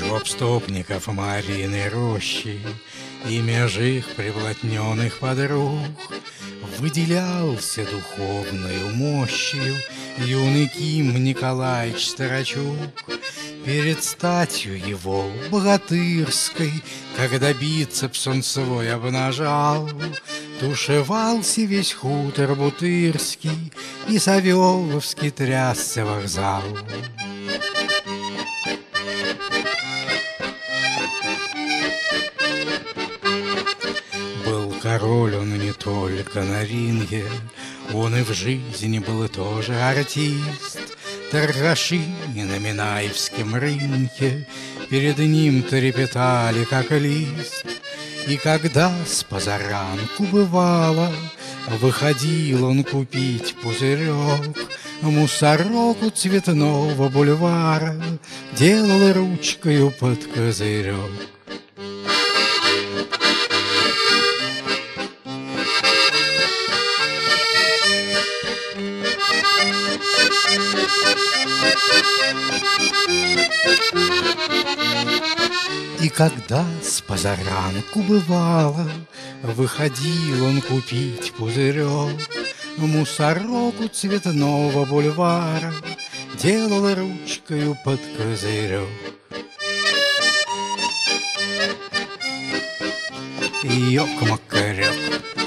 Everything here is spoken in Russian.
Гопстопников Мариной рощи и межих приблотненных подруг выделялся духовною мощью юный Ким Николаич Старочук. Перед статью его богатырской, когда бицепс он свой обнажал, тушевался весь хутор Бутырский, и Савеловский трясся вокзал. Был король он не только на ринге, он и в жизни был тоже артист. Торгаши на Минаевском рынке перед ним трепетали, как лист. И когда с позаранку бывало, выходил он купить пузырек, мусорок у Цветного бульвара делал ручкою под козырек. И когда с позаранку бывало, выходил он купить пузырек, мусорок у Цветного бульвара делал ручкою под козырек. Ёк-макарёк.